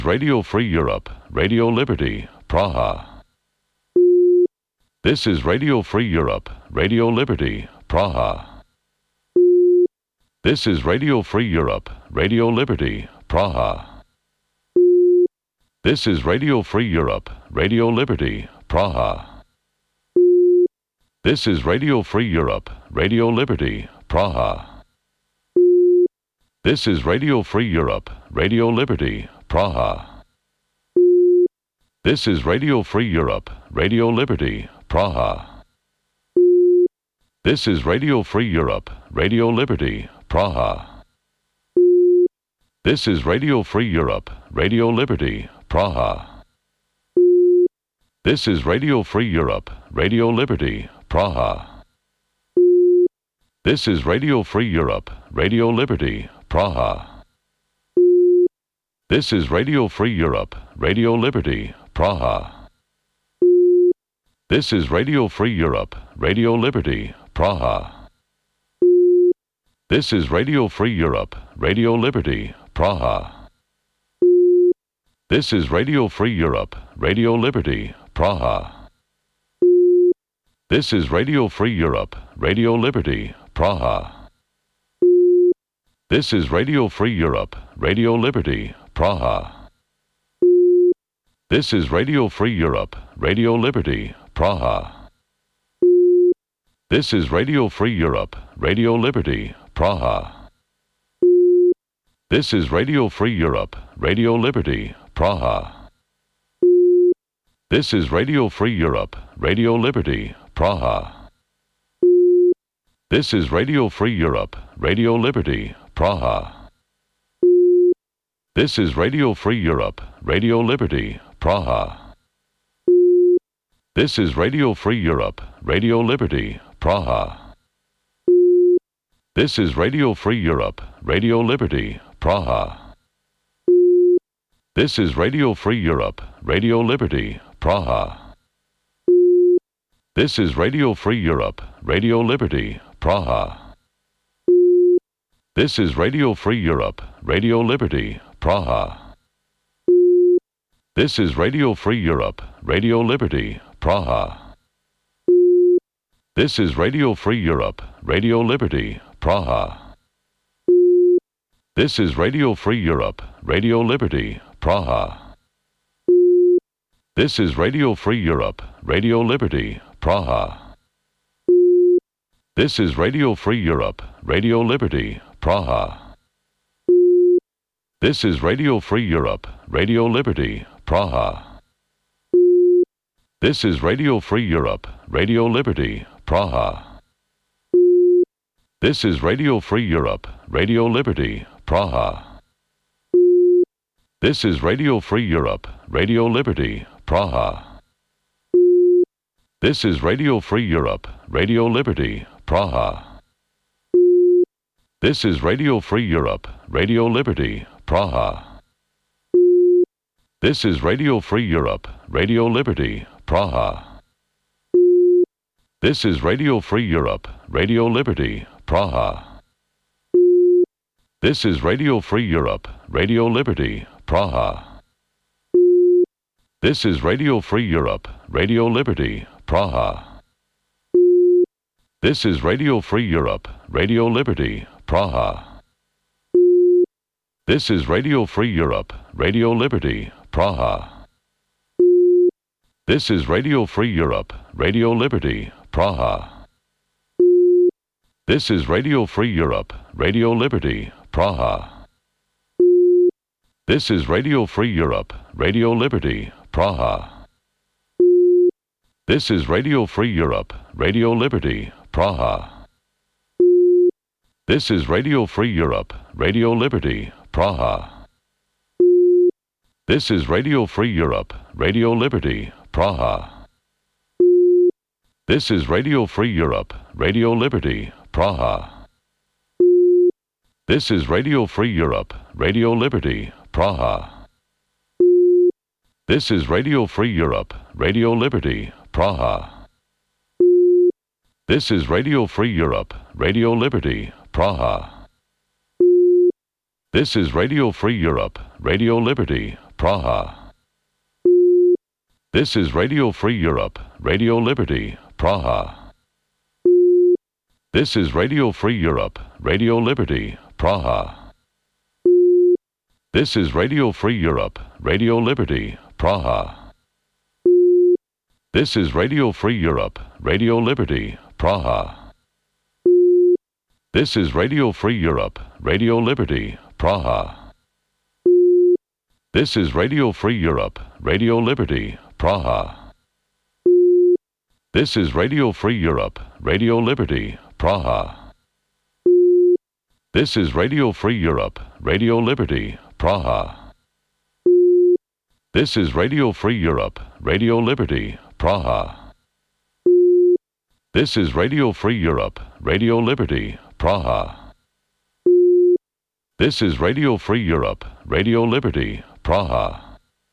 Radio Free Europe, Radio Liberty, Praha. This is Radio Free Europe, Radio Liberty, Praha. This is Radio Free Europe, Radio Liberty, Praha. This is Radio Free Europe, Radio Liberty, Praha. This is Radio Free Europe, Radio Liberty, Praha. This is Radio Free Europe, Radio Liberty, Praha. This is Radio Free Europe, Radio Liberty, Praha. This is Radio Free Europe, Radio Liberty, Praha. This is Radio Free Europe, Radio Liberty, Praha. This is Radio Free Europe, Radio Liberty, Praha. This is Radio Free Europe, Radio Liberty, Praha. This is Radio Free Europe, Radio Liberty, Praha. This is Radio Free Europe, Radio Liberty, Praha. This is Radio Free Europe, Radio Liberty, Praha. This is Radio Free Europe, Radio Liberty, Praha. This is Radio Free Europe, Radio Liberty, Praha. This is Radio Free Europe, Radio Liberty, Praha. This is Radio Free Europe, Radio Liberty, Praha. This is Radio Free Europe, Radio Liberty, Praha. This is Radio Free Europe, Radio Liberty, Praha. This is Radio Free Europe, Radio Liberty, Praha. This is Radio Free Europe, Radio Liberty, Praha. This is Radio Free Europe, Radio Liberty, Praha. This is Radio Free Europe, Radio Liberty, Praha. This is Radio Free Europe, Radio Liberty, Praha. This is Radio Free Europe, Radio Liberty, Praha. This is Radio Free Europe, Radio Liberty, Praha. This is Radio Free Europe, Radio Liberty, Praha. This is Radio Free Europe, Radio Liberty, Praha. This is Radio Free Europe, Radio Liberty, Praha. This is Radio Free Europe, Radio Liberty, Praha. This is Radio Free Europe, Radio Liberty, Praha. This is Radio Free Europe, Radio Liberty, Praha. This is Radio Free Europe, Radio Liberty, Praha. This is Radio Free Europe, Radio Liberty, Praha. This is Radio Free Europe, Radio Liberty, Praha. This is Radio Free Europe, Radio Liberty, Praha. This is Radio Free Europe, Radio Liberty, Praha. This is Radio Free Europe, Radio Liberty, Praha. This is Radio Free Europe, Radio Liberty, Praha. This is Radio Free Europe, Radio Liberty, Praha. This is Radio Free Europe, Radio Liberty, Praha. This is Radio Free Europe, Radio Liberty, Praha. This is Radio Free Europe, Radio Liberty, Praha. This is Radio Free Europe, Radio Liberty, Praha. This is Radio Free Europe, Radio Liberty, Praha. This is Radio Free Europe, Radio Liberty, Praha. This is Radio Free Europe, Radio Liberty, Praha. This is Radio Free Europe, Radio Liberty, Praha. This is Radio Free Europe, Radio Liberty, Praha. This is Radio Free Europe, Radio Liberty, Praha. This is Radio Free Europe, Radio Liberty, Praha. This is Radio Free Europe, Radio Liberty, Praha. This is Radio Free Europe, Radio Liberty, Praha. This is Radio Free Europe, Radio Liberty, Praha. This is Radio Free Europe, Radio Liberty, Praha. This is Radio Free Europe, Radio Liberty, Praha. This is Radio Free Europe, Radio Liberty, Praha. This is Radio Free Europe, Radio Liberty, Praha. This is Radio Free Europe, Radio Liberty, Praha. This is Radio Free Europe, Radio Liberty, Praha. This is Radio Free Europe, Radio Liberty, Praha. This is Radio Free Europe, Radio Liberty, Praha. This is Radio Free Europe, Radio Liberty, Praha. This is Radio Free Europe, Radio Liberty, Praha. This is Radio Free Europe, Radio Liberty, Praha. This is Radio Free Europe, Radio Liberty, Praha.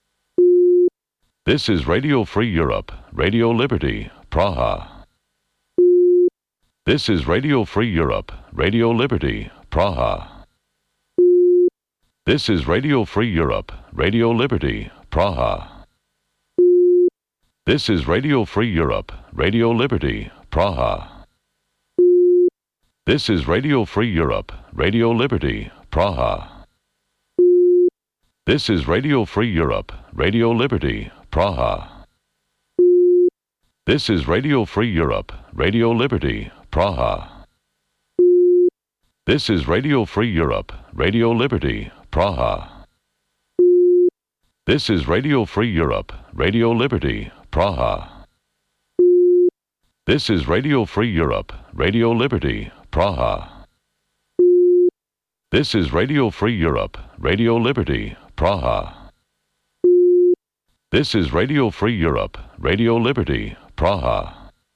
This is Radio Free Europe, Radio Liberty, Praha. This is Radio Free Europe, Radio Liberty, Praha. This is Radio Free Europe, Radio Liberty, Praha. This is Radio Free Europe, Radio Liberty, Praha. This is Radio Free Europe, Radio Liberty, Praha. This is Radio Free Europe, Radio Liberty, Praha. This is Radio Free Europe, Radio Liberty, Praha. This is Radio Free Europe, Radio Liberty, Praha. This is Radio Free Europe, Radio Liberty, Praha. This is Radio Free Europe, Radio Liberty, Praha. This is Radio Free Europe, Radio Liberty, Praha. This is Radio Free Europe, Radio Liberty, Praha.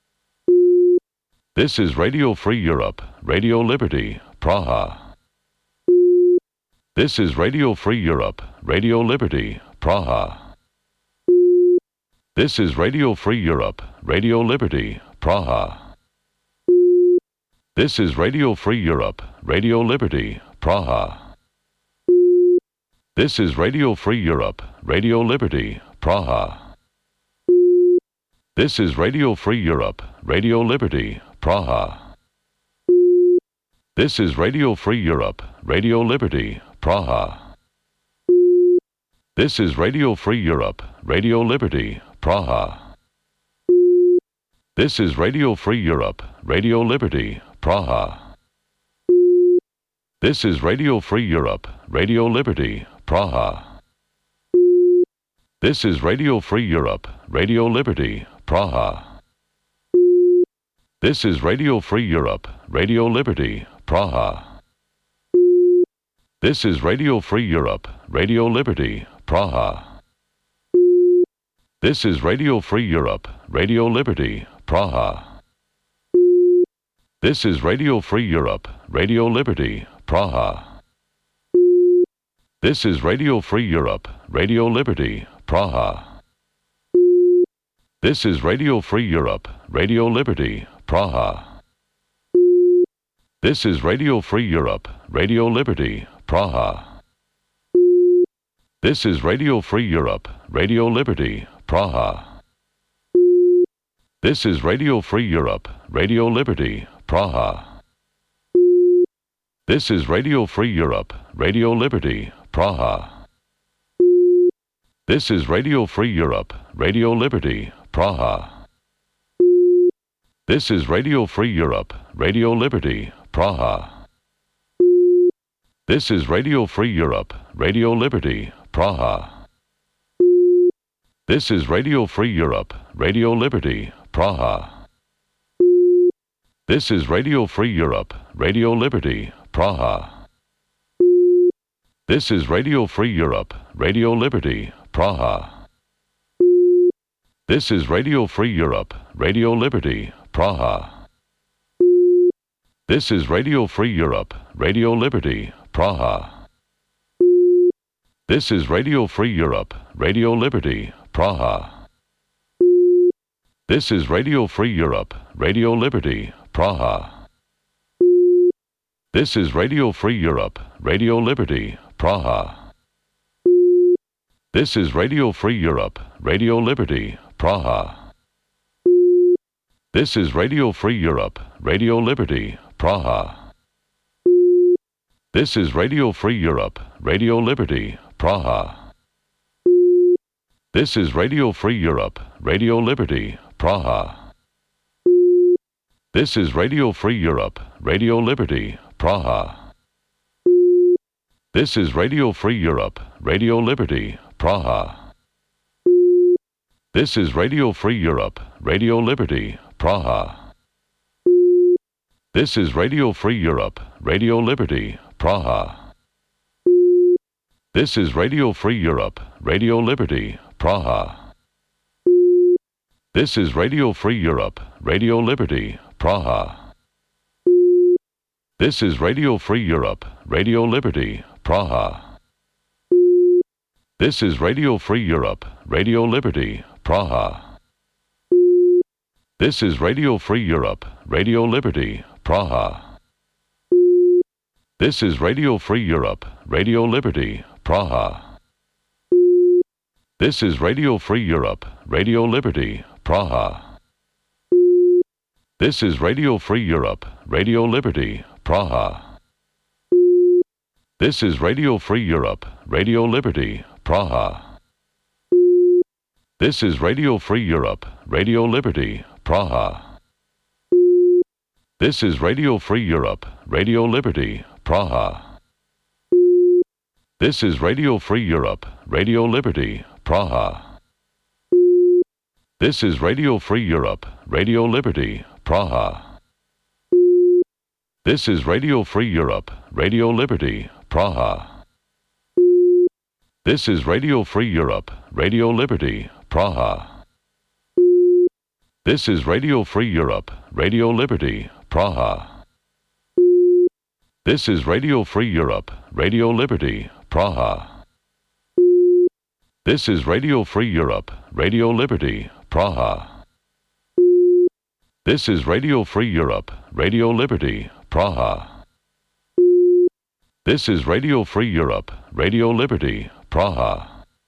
This is Radio Free Europe, Radio Liberty, Praha. This is Radio Free Europe, Radio Liberty, Praha. This is Radio Free Europe, Radio Liberty, Praha. This is Radio Free Europe, Radio Liberty, Praha. This is Radio Free Europe, Radio Liberty, Praha. This is Radio Free Europe, Radio Liberty, Praha. This is Radio Free Europe, Radio Liberty, Praha. This is Radio Free Europe, Radio Liberty, Praha. This is Radio Free Europe, Radio Liberty, Praha. This is Radio Free Europe, Radio Liberty, Praha. This is Radio Free Europe, Radio Liberty, Praha. This is Radio Free Europe, Radio Liberty, Praha. This is Radio Free Europe, Radio Liberty, Praha. This is Radio Free Europe, Radio Liberty, Praha. This is Radio Free Europe, Radio Liberty, Praha. This is Radio Free Europe, Radio Liberty, Praha. This is Radio Free Europe, Radio Liberty, Praha. This is Radio Free Europe, Radio Liberty, Praha. This is Radio Free Europe, Radio Liberty, Praha. This is Radio Free Europe, Radio Liberty, Praha. This is Radio Free Europe, Radio Liberty, Praha. This is Radio Free Europe, Radio Liberty, Praha. This is Radio Free Europe, Radio Liberty, Praha. This is Radio Free Europe, Radio Liberty, Praha. This is Radio Free Europe, Radio Liberty, Praha. This is Radio Free Europe, Radio Liberty, Praha. This is Radio Free Europe, Radio Liberty, Praha. This is Radio Free Europe, Radio Liberty, Praha. This is Radio Free Europe, Radio Liberty, Praha. This is Radio Free Europe, Radio Liberty, Praha. This is Radio Free Europe, Radio Liberty, Praha. This is Radio Free Europe, Radio Liberty, Praha. This is Radio Free Europe, Radio Liberty, Praha. This is Radio Free Europe, Radio Liberty, Praha. This is Radio Free Europe, Radio Liberty, Praha. This is Radio Free Europe, Radio Liberty, Praha. This is Radio Free Europe, Radio Liberty, Praha. This is Radio Free Europe, Radio Liberty, Praha. This is Radio Free Europe, Radio Liberty, Praha. This is Radio Free Europe, Radio Liberty, Praha. This is Radio Free Europe, Radio Liberty, Praha. This is Radio Free Europe, Radio Liberty, Praha. This is Radio Free Europe, Radio Liberty, Praha. This is Radio Free Europe, Radio Liberty, Praha. This is Radio Free Europe, Radio Liberty, Praha. This is Radio Free Europe, Radio Liberty, Praha. This is Radio Free Europe, Radio Liberty, Praha. This is Radio Free Europe, Radio Liberty, Praha. This is Radio Free Europe, Radio Liberty, Praha. This is Radio Free Europe, Radio Liberty, Praha. This is Radio Free Europe, Radio Liberty, Praha. This is Radio Free Europe, Radio Liberty, Praha. This is Radio Free Europe, Radio Liberty, Praha. This is Radio Free Europe, Radio Liberty, Praha. This is Radio Free Europe, Radio Liberty, Praha. This is Radio Free Europe, Radio Liberty, Praha. This is Radio Free Europe, Radio Liberty, Praha. This is Radio Free Europe, Radio Liberty, Praha. This is Radio Free Europe, Radio Liberty, Praha. This is Radio Free Europe, Radio Liberty, Praha.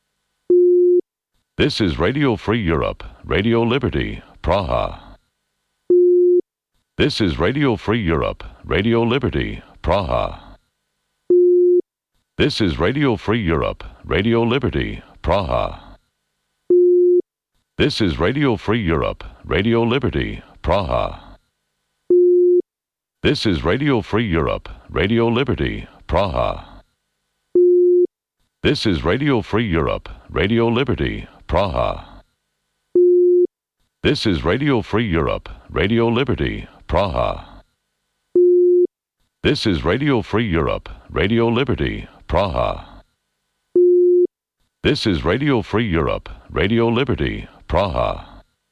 This is Radio Free Europe, Radio Liberty, Praha. This is Radio Free Europe, Radio Liberty, Praha. This is Radio Free Europe, Radio Liberty, Praha. This is Radio Free Europe, Radio Liberty, Praha. This is Radio Free Europe, Radio Liberty, Praha. This is Radio Free Europe, Radio Liberty, Praha. This is Radio Free Europe, Radio Liberty, Praha. This is Radio Free Europe, Radio Liberty, Praha. This is Radio Free Europe, Radio Liberty, Praha.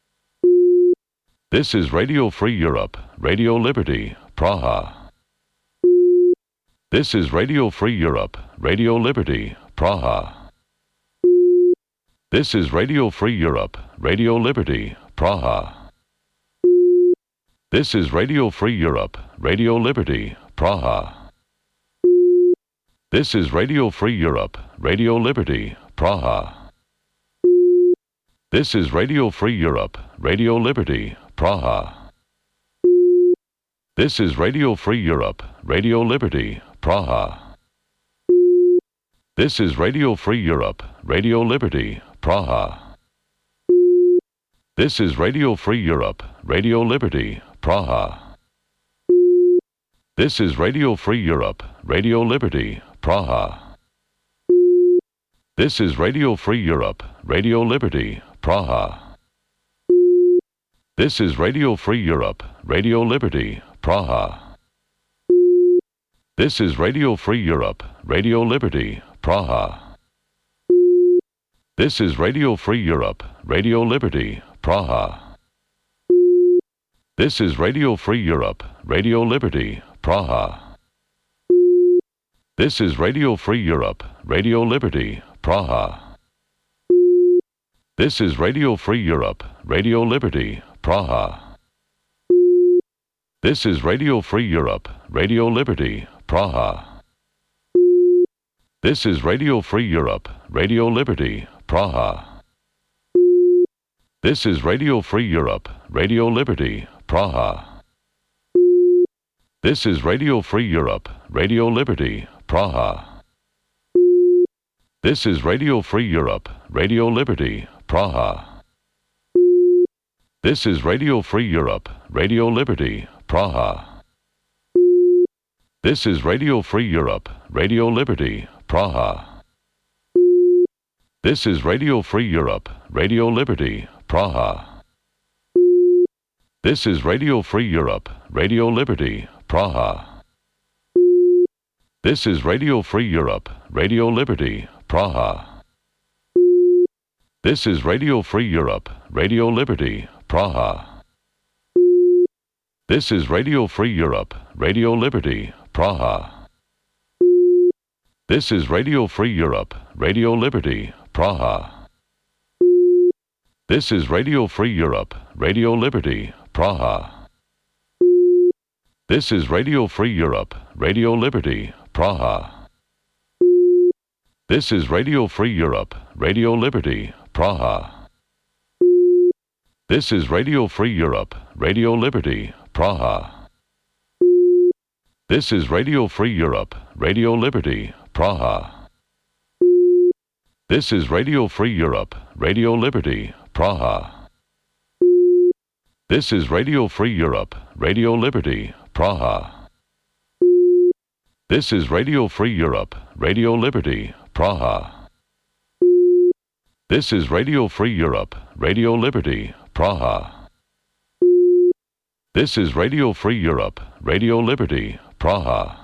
This is Radio Free Europe, Radio Liberty, Praha. This is Radio Free Europe, Radio Liberty, Praha. This is Radio Free Europe, Radio Liberty, Praha. This is Radio Free Europe, Radio Liberty, Praha. This is Radio Free Europe, Radio Liberty, Praha. This is Radio Free Europe, Radio Liberty, Praha. This is Radio Free Europe, Radio Liberty, Praha. This is Radio Free Europe, Radio Liberty, Praha. This is Radio Free Europe, Radio Liberty, Praha. This is Radio Free Europe, Radio Liberty, Praha. This is Radio Free Europe, Radio Liberty, Praha. This is Radio Free Europe, Radio Liberty, Praha. This is Radio Free Europe, Radio Liberty, Praha. This is Radio Free Europe, Radio Liberty, Praha. This is Radio Free Europe, Radio Liberty, Praha. This is Radio Free Europe, Radio Liberty, Praha. This is Radio Free Europe, Radio Liberty, Praha. This is Radio Free Europe, Radio Liberty, Praha. This is Radio Free Europe, Radio Liberty, Praha. This is Radio Free Europe, Radio Liberty, Praha. This is Radio Free Europe, Radio Liberty, Praha. This is Radio Free Europe, Radio Liberty, Praha. This is Radio Free Europe, Radio Liberty, Praha. This is Radio Free Europe, Radio Liberty, Praha. This is Radio Free Europe, Radio Liberty, Praha. This is Radio Free Europe, Radio Liberty, Praha. This is Radio Free Europe, Radio Liberty, Praha. This is Radio Free Europe, Radio Liberty, Praha. This is Radio Free Europe, Radio Liberty, Praha. This is Radio Free Europe, Radio Liberty, Praha. This is Radio Free Europe, Radio Liberty, Praha. This is Radio Free Europe, Radio Liberty, Praha. This is Radio Free Europe, Radio Liberty, Praha. This is Radio Free Europe, Radio Liberty, Praha. This is Radio Free Europe, Radio Liberty, Praha. This is Radio Free Europe, Radio Liberty, Praha. This is Radio Free Europe, Radio Liberty, Praha. This is Radio Free Europe, Radio Liberty, Praha. This is Radio Free Europe, Radio Liberty, Praha. This is Radio Free Europe, Radio Liberty, Praha.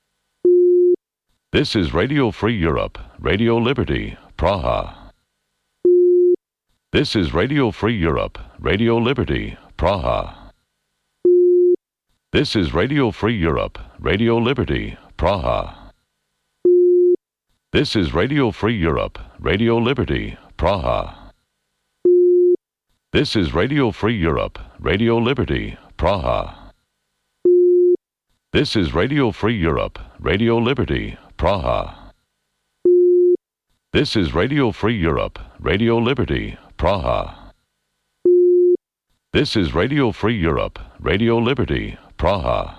This is Radio Free Europe, Radio Liberty, Praha. This is Radio Free Europe, Radio Liberty, Praha. This is Radio Free Europe, Radio Liberty, Praha. This is Radio Free Europe, Radio Liberty, Praha. This is Radio Free Europe, Radio Liberty, Praha. This is Radio Free Europe, Radio Liberty, Praha. This is Radio Free Europe, Radio Liberty, Praha. This is Radio Free Europe, Radio Liberty, Praha.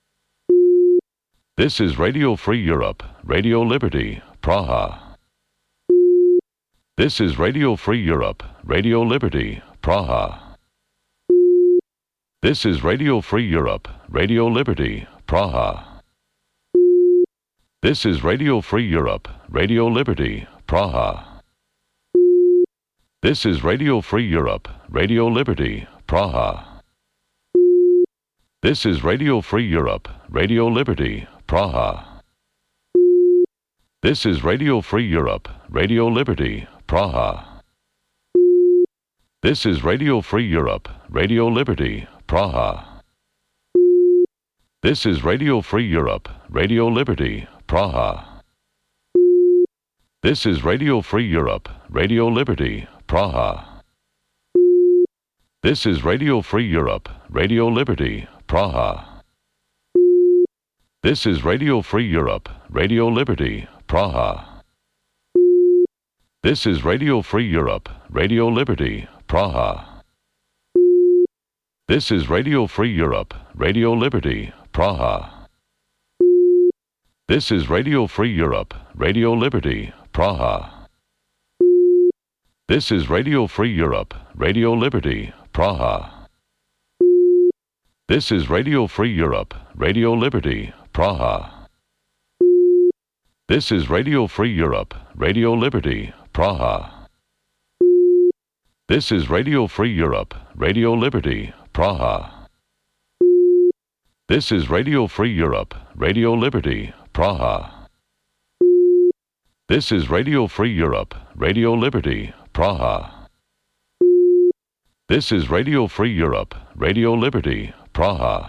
This is Radio Free Europe, Radio Liberty, Praha. This is Radio Free Europe, Radio Liberty, Praha. This is Radio Free Europe, Radio Liberty, Praha. This is Radio Free Europe, Radio Liberty, Praha. This is Radio Free Europe, Radio Liberty, Praha. This is Radio Free Europe, Radio Liberty, Praha. This is Radio Free Europe, Radio Liberty, Praha. This is Radio Free Europe, Radio Liberty, Praha. This is Radio Free Europe, Radio Liberty, Praha. This is Radio Free Europe, Radio Liberty, Praha. This is Radio Free Europe, Radio Liberty, Praha. This is Radio Free Europe, Radio Liberty, Praha. This is Radio Free Europe, Radio Liberty, Praha. This is Radio Free Europe, Radio Liberty, Praha. This is Radio Free Europe, Radio Liberty, Praha. This is Radio Free Europe, Radio Liberty, Praha. This is Radio Free Europe, Radio Liberty, Praha. This is Radio Free Europe, Radio Liberty, Praha. This is Radio Free Europe, Radio Liberty, Praha. This is Radio Free Europe, Radio Liberty, Praha. This is Radio Free Europe, Radio Liberty, Praha. This is Radio Free Europe, Radio Liberty, Praha.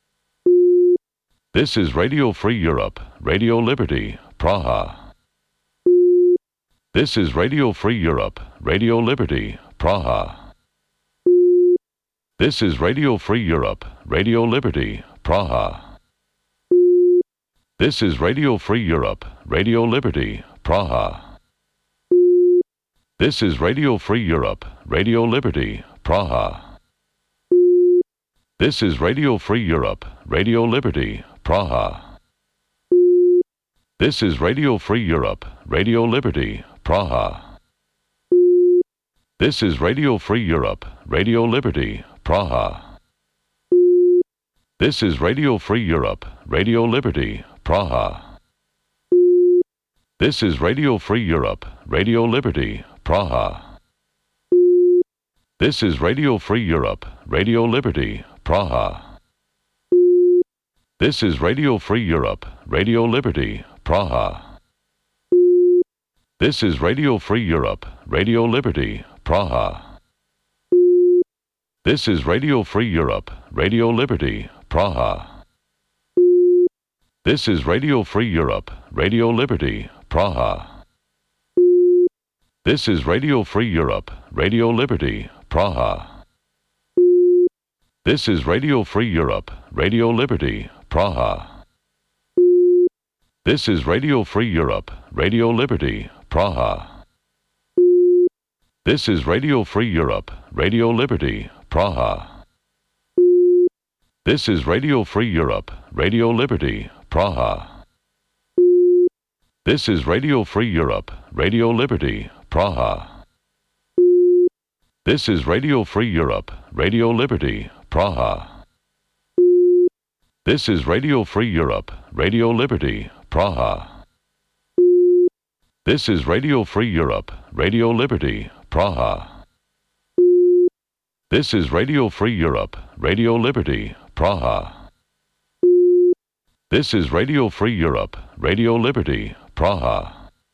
This is Radio Free Europe, Radio Liberty, Praha. This is Radio Free Europe, Radio Liberty, Praha. This is Radio Free Europe, Radio Liberty, Praha. This is Radio Free Europe, Radio Liberty, Praha. This is Radio Free Europe, Radio Liberty, Praha. This is Radio Free Europe, Radio Liberty, Praha. This is Radio Free Europe, Radio Liberty, Praha. This is Radio Free Europe, Radio Liberty, Praha. This is Radio Free Europe, Radio Liberty, Praha. This is Radio Free Europe, Radio Liberty, Praha. This is Radio Free Europe, Radio Liberty, Praha. This is Radio Free Europe, Radio Liberty, Praha. This is Radio Free Europe, Radio Liberty, Praha. This is Radio Free Europe, Radio Liberty, Praha. This is Radio Free Europe, Radio Liberty, Praha. This is Radio Free Europe, Radio Liberty, Praha. This is Radio Free Europe, Radio Liberty, Praha. This is Radio Free Europe, Radio Liberty, Praha. This is Radio Free Europe, Radio Liberty, Praha. This is Radio Free Europe, Radio Liberty, Praha. This is Radio Free Europe, Radio Liberty, Praha. This is Radio Free Europe, Radio Liberty, Praha. This is Radio Free Europe, Radio Liberty, Praha. This is Radio Free Europe, Radio Liberty, Praha. This is Radio Free Europe, Radio Liberty, Praha. This is Radio Free Europe, Radio Liberty, Praha.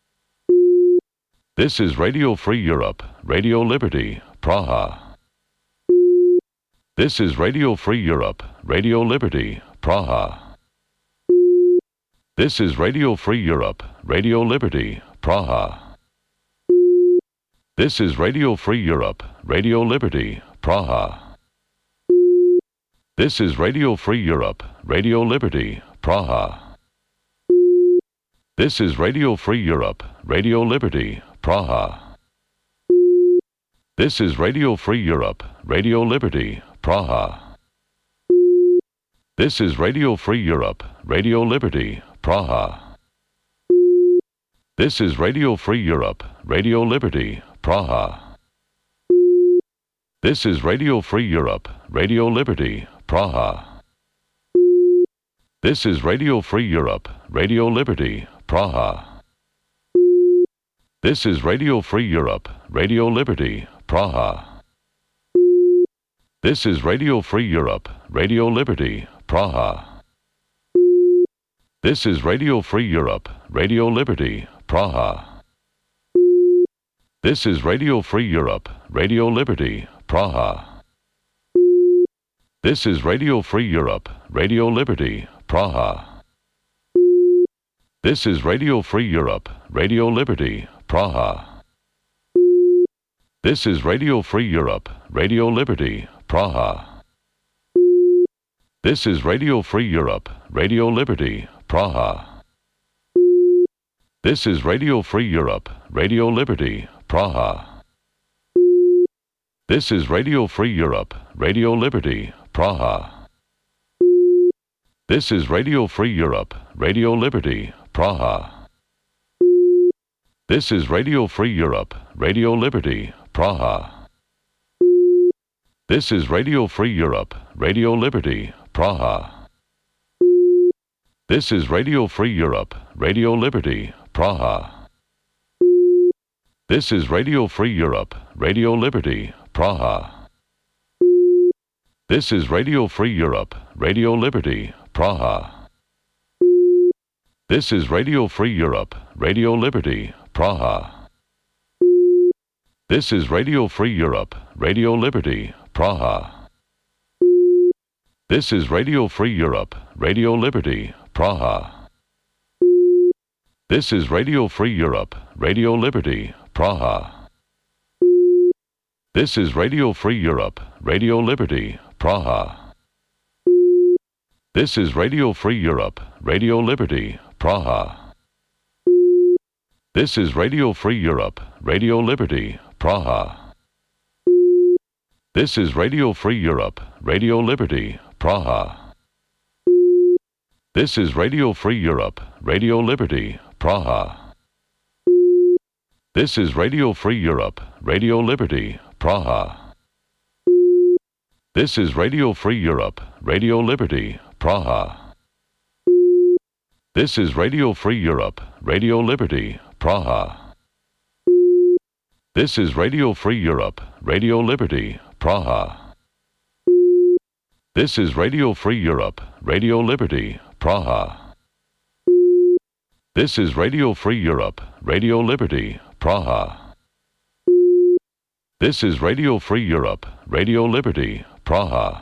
This is Radio Free Europe, Radio Liberty, Praha. This is Radio Free Europe, Radio Liberty, Praha. This is Radio Free Europe, Radio Liberty, Praha. This is Radio Free Europe, Radio Liberty, Praha. This is Radio Free Europe, Radio Liberty, Praha. This is Radio Free Europe, Radio Liberty, Praha. This is Radio Free Europe, Radio Liberty, Praha. This is Radio Free Europe, Radio Liberty, Praha. This is Radio Free Europe, Radio Liberty, Praha. This is Radio Free Europe, Radio Liberty, Praha. This is Radio Free Europe, Radio Liberty, Praha. This is Radio Free Europe, Radio Liberty, Praha. This is Radio Free Europe, Radio Liberty, Praha. This is Radio Free Europe, Radio Liberty, Praha. This is Radio Free Europe, Radio Liberty, Praha. This is Radio Free Europe, Radio Liberty, Praha. This is Radio Free Europe, Radio Liberty, Praha. This is Radio Free Europe, Radio Liberty, Praha. This is Radio Free Europe, Radio Liberty, Praha. This is Radio Free Europe, Radio Liberty, Praha. This is Radio Free Europe, Radio Liberty, Praha. This is Radio Free Europe, Radio Liberty, Praha. This is Radio Free Europe, Radio Liberty, Praha. This is Radio Free Europe, Radio Liberty, Praha. This is Radio Free Europe, Radio Liberty, Praha. This is Radio Free Europe, Radio Liberty, Praha. This is Radio Free Europe, Radio Liberty, Praha. This is Radio Free Europe, Radio Liberty, Praha. This is Radio Free Europe, Radio Liberty, Praha. This is Radio Free Europe, Radio Liberty, Praha. This is Radio Free Europe, Radio Liberty, Praha. This is Radio Free Europe, Radio Liberty, Praha. This is Radio Free Europe, Radio Liberty, Praha. This is Radio Free Europe, Radio Liberty, Praha. This is Radio Free Europe, Radio Liberty, Praha. This is Radio Free Europe, Radio Liberty, Praha. This is Radio Free Europe, Radio Liberty, Praha. This is Radio Free Europe, Radio Liberty, Praha. This is Radio Free Europe, Radio Liberty, Praha. This is Radio Free Europe, Radio Liberty, Praha. This is Radio Free Europe, Radio Liberty, Praha. This is Radio Free Europe, Radio Liberty, Praha. This is Radio Free Europe, Radio Liberty, Praha.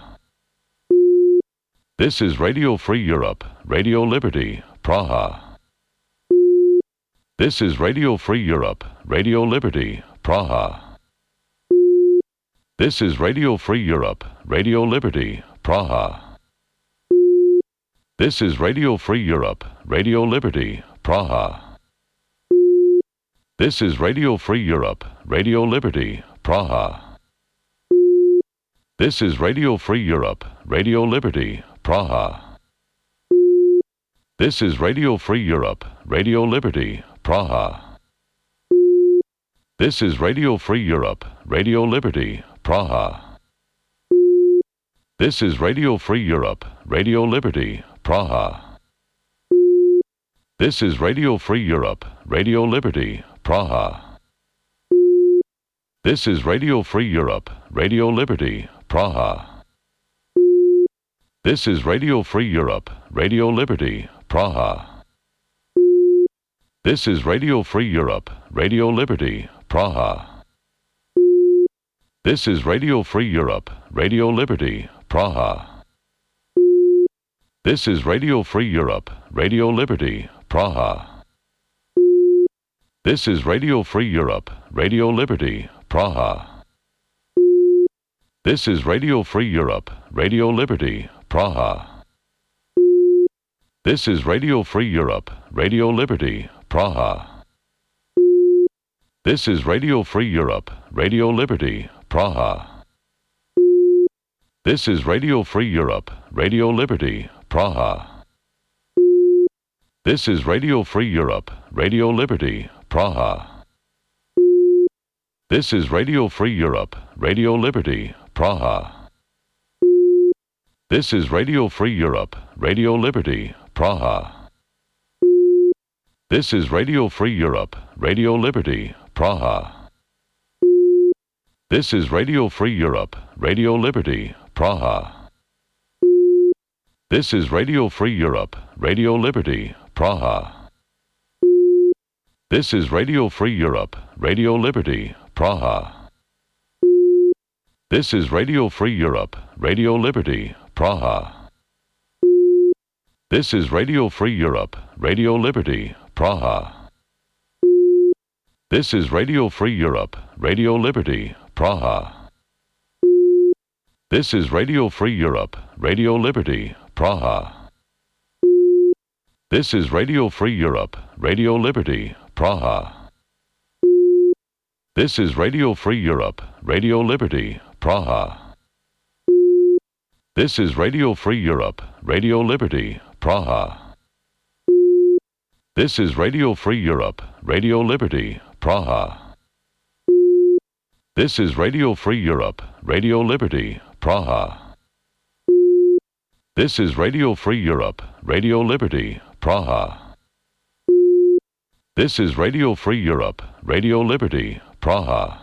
This is Radio Free Europe, Radio Liberty, Praha. This is Radio Free Europe, Radio Liberty, Praha. This is Radio Free Europe, Radio Liberty, Praha. This is Radio Free Europe, Radio Liberty, Praha. This is Radio Free Europe, Radio Liberty, Praha. This is Radio Free Europe, Radio Liberty, Praha. This is Radio Free Europe, Radio Liberty, Praha. This is Radio Free Europe, Radio Liberty, Praha. This is Radio Free Europe, Radio Liberty, Praha. This is Radio Free Europe, Radio Liberty, Praha. This is Radio Free Europe, Radio Liberty, Praha. This is Radio Free Europe, Radio Liberty, Praha. This is Radio Free Europe, Radio Liberty, Praha. This is Radio Free Europe, Radio Liberty, Praha. This is Radio Free Europe, Radio Liberty, Praha. This is Radio Free Europe, Radio Liberty, Praha. This is Radio Free Europe, Radio Liberty, Praha. This is Radio Free Europe, Radio Liberty, Praha. This is Radio Free Europe, Radio Liberty, Praha. This is Radio Free Europe, Radio Liberty, Praha. This is Radio Free Europe, Radio Liberty, Praha. This is Radio Free Europe, Radio Liberty, Praha. This is Radio Free Europe, Radio Liberty, Praha. This is Radio Free Europe, Radio Liberty, Praha. This is Radio Free Europe, Radio Liberty, Praha. This is Radio Free Europe, Radio Liberty, Praha. This is Radio Free Europe, Radio Liberty, Praha. This is Radio Free Europe, Radio Liberty, Praha. This is Radio Free Europe, Radio Liberty, Praha. This is Radio Free Europe, Radio Liberty, Praha. This is Radio Free Europe, Radio Liberty, Praha. This is Radio Free Europe, Radio Liberty, Praha. This is Radio Free Europe, Radio Liberty, Praha. This is Radio Free Europe, Radio Liberty, Praha. This is Radio Free Europe, Radio Liberty, Praha. This is Radio Free Europe, Radio Liberty, Praha. This is Radio Free Europe, Radio Liberty, Praha. This is Radio Free Europe, Radio Liberty, Praha.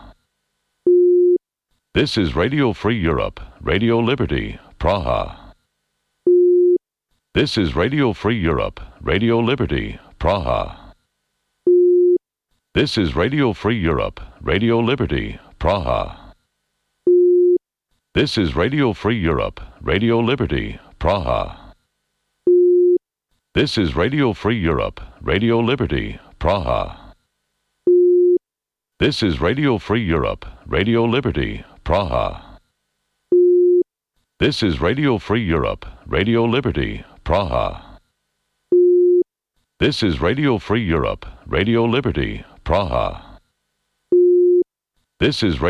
This is Radio Free Europe, Radio Liberty, Praha. This is Radio Free Europe, Radio Liberty, Praha. This is Radio Free Europe, Radio Liberty, Praha. This is Radio Free Europe, Radio Liberty, Praha. This is Radio Free Europe, Radio Liberty, Praha. This is Radio Free Europe, Radio Liberty, Praha. This is Radio Free Europe, Radio Liberty, Praha. This is Radio Free Europe, Radio Liberty, Praha. This is